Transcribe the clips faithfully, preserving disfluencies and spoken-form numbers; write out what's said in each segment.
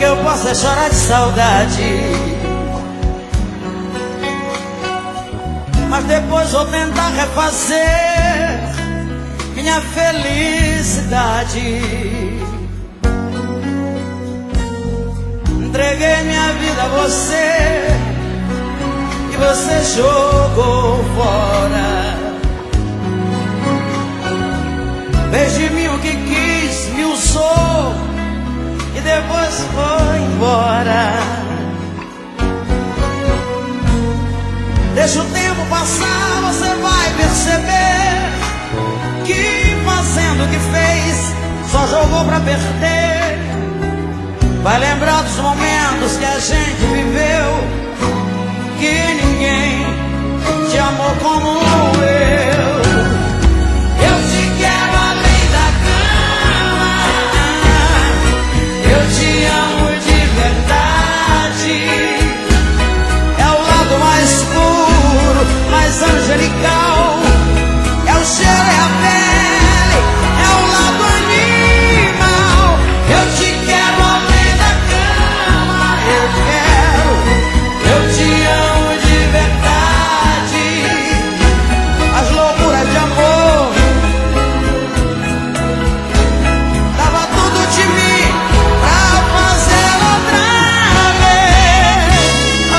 eu posso é chorar de saudade, mas depois vou tentar refazer minha felicidade. Entreguei minha vida a você e você jogou fora. Fez de mim o que quis, me usou e depois foi embora. Deixa o tempo passar, você vai perceber que fazendo o que fez só jogou pra perder. Vai lembrar dos momentos que a gente viveu, que ninguém te amou como eu. Eu te quero além da cama, eu te amo de verdade. É o lado mais puro, mais angelical, é o cheiro, é a pele, é o lado animal. Eu te quero além da cama, eu quero, eu te amo de verdade. As loucuras de amor, dava tudo de mim pra fazer outra vez. Oh,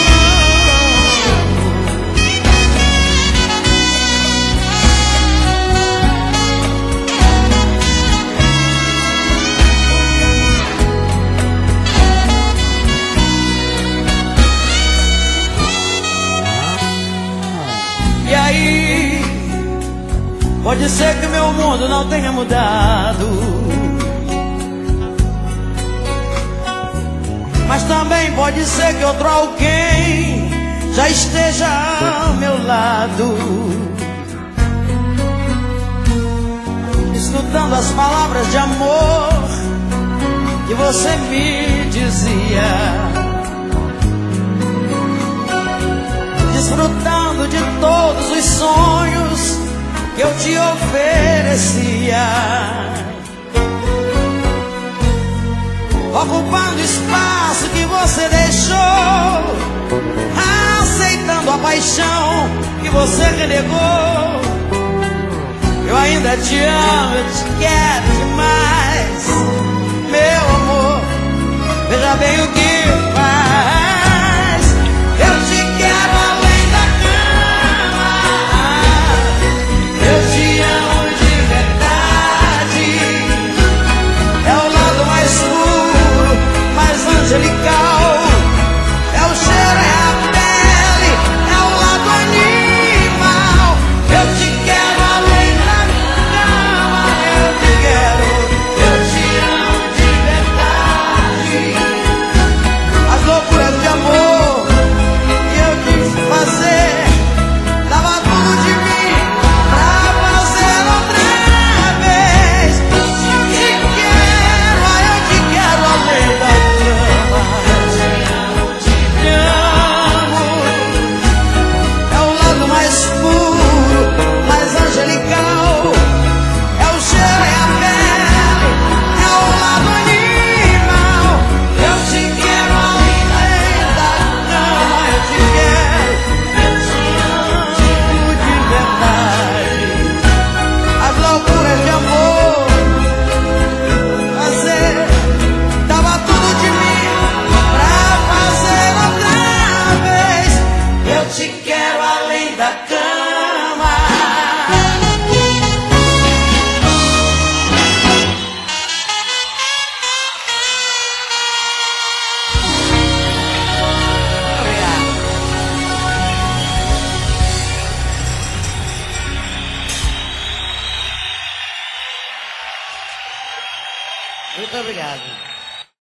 e aí, pode ser que meu mundo não tenha mudado, mas também pode ser que outro alguém já esteja ao meu lado, escutando as palavras de amor que você me dizia, desfrutando de todos os sonhos que eu te oferecia, ocupando espaço que você deixou, aceitando a paixão que você renegou. Eu ainda te amo, eu te quero demais, meu amor, veja bem o que faz. Eu te quero além da cama, eu te amo de verdade. É o lado mais puro, mais angelical, é o cheiro, é a pele, é o lado animal. Eu te quero além da cama, eu te quero, eu te amo de verdade. As loucuras de amor que eu quis fazer, dava tudo de mim pra fazer outra vez. Eu te quero, ah, eu te quero além da cama. Te amo, é o lado mais puro, mais angelical, é o cheiro, é a pele, é o lado animal. Eu te quero além da cama, eu te quero, eu te amo de verdade. As loucuras de amor fazer, dava tudo de mim pra fazer outra vez. Eu te quero além da cama. Obrigado. Muito obrigado.